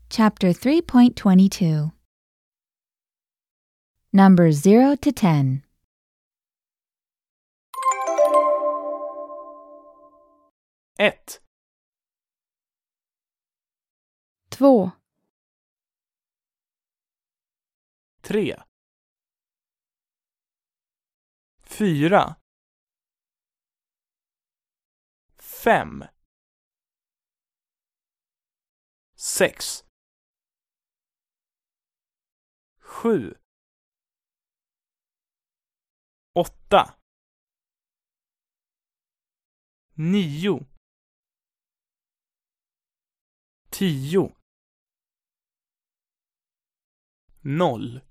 Chapter 3.22 Numbers 0 to 10. 1, 2, 3, 4, 5, 6, 7, 8, 9, 10, 0.